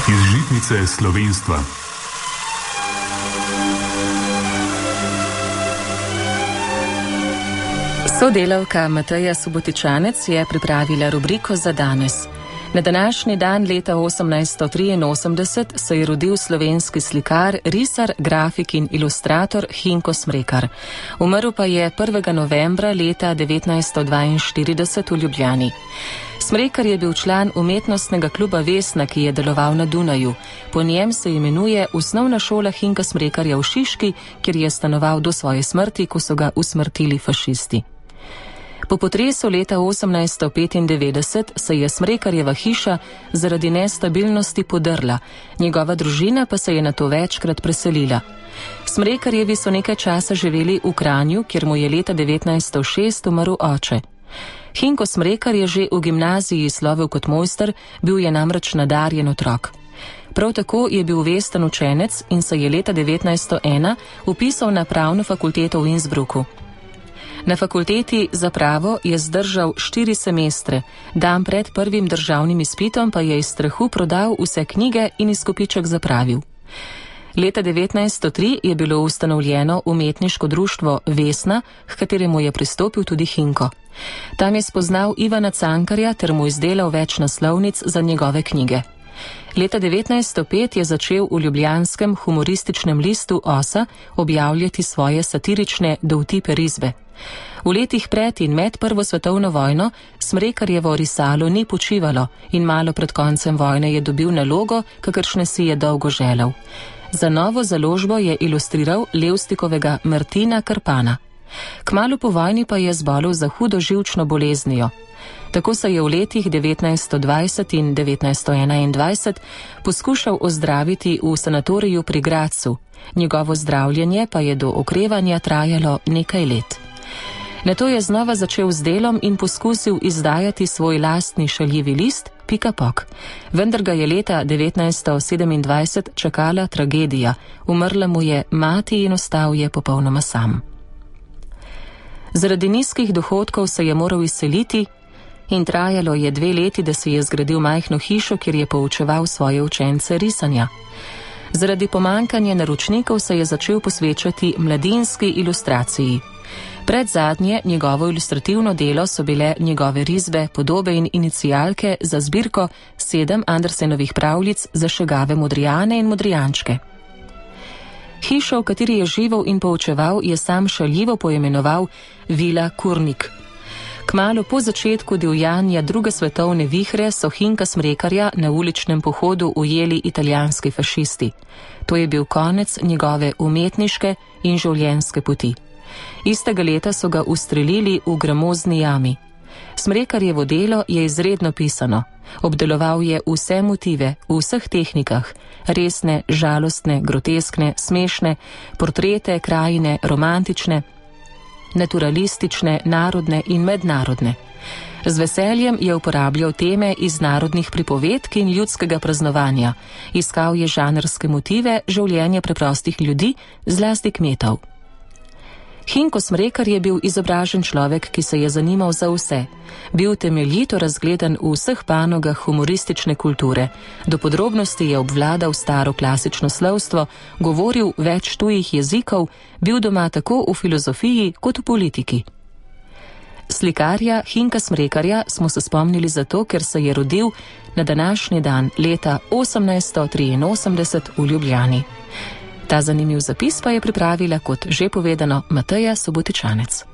Iz žitnice slovenstva. Sodelavka Mateja Subotičanec je pripravila rubriko za danes. Na današnji dan leta 1883 se je rodil slovenski slikar, risar, grafik in ilustrator Hinko Smrekar. Umrl pa je 1. novembra leta 1942 v Ljubljani. Smrekar je bil član umetnostnega kluba Vesna, ki je deloval na Dunaju. Po njem se imenuje Osnovna šola Hinka Smrekarja v Šiški, kjer je stanoval do svoje smrti, ko so ga usmrtili fašisti. Po potresu leta 1895 se je Smrekarjeva hiša zaradi nestabilnosti podrla, njegova družina pa se je nato večkrat preselila. Smrekarjevi so nekaj časa živeli v Kranju, kjer mu je leta 1906 umrl oče. Hinko Smrekar je že v gimnaziji slovil kot mojster, bil je namreč nadarjen otrok. Prav tako je bil vesten učenec in se je leta 1901 vpisal na pravno fakulteto v Innsbrucku. Na fakulteti za pravo je zdržal 4 semestre, dan pred prvim državnim izpitom pa je iz strahu prodal vse knjige in izkupiček zapravil. Leta 1903 je bilo ustanovljeno umetniško društvo Vesna, h kateremu je pristopil tudi Hinko. Tam je spoznal Ivana Cankarja ter mu izdelal več naslovnic za njegove knjige. Leta 1905 je začel v ljubljanskem humorističnem listu Osa objavljati svoje satirične dovtipe risbe. V letih pred in med Prvo svetovno vojno Smrekarjevo risalo ni počivalo in malo pred koncem vojne je dobil nalogo, kakršne si je dolgo želel. Za novo založbo je ilustriral Levstikovega Martina Krpana. Kmalu po vojni pa je zbolel za hudo živčno boleznijo. Tako se je v letih 1920 in 1921 poskušal ozdraviti v sanatoriju pri Gradcu. Njegovo zdravljenje pa je do okrevanja trajalo nekaj let. Nato je znova začel z delom in poskusil izdajati svoj lastni šaljivi list Pika Pok. Vendar ga je leta 1927 čakala tragedija. Umrla mu je mati in ostal je popolnoma sam. Zaradi nizkih dohodkov se je moral izseliti in trajalo je 2 leti, da si je zgradil majhno hišo, kjer je poučeval svoje učence risanja. Zaradi pomankanja naročnikov se je začel posvečati mladinski ilustraciji. Predzadnje njegovo ilustrativno delo so bile njegove risbe, podobe in inicialke za zbirko 7 Andersenovih pravljic za šegave modrijane in modrijančke. Hišo, v kateri je živel in poučeval, je sam šaljivo poimenoval Vila Kurnik. Kmalu po začetku divjanja druge svetovne vihre so Hinka Smrekarja na uličnem pohodu ujeli italijanski fašisti. To je bil konec njegove umetniške in življenjske poti. Istega leta so ga ustrelili v gramozni jami. Smrekarjevo delo je izredno pisano. Obdeloval je vse motive, v vseh tehnikah, resne, žalostne, groteskne, smešne, portrete, krajine, romantične, naturalistične, narodne in mednarodne. Z veseljem je uporabljal teme iz narodnih pripovedk in ljudskega praznovanja. Iskal je žanrske motive življenja preprostih ljudi, zlasti kmetov. Hinko Smrekar je bil izobražen človek, ki se je zanimal za vse. Bil temeljito razgledan v vseh panogah humoristične kulture. Do podrobnosti je obvladal staro klasično slovstvo, govoril več tujih jezikov, bil doma tako v filozofiji kot v politiki. Slikarja Hinka Smrekarja smo se spomnili zato, ker se je rodil na današnji dan leta 1883 v Ljubljani. Ta zanimiv zapis pa je pripravila, kot že povedano, Mateja Subotičanec.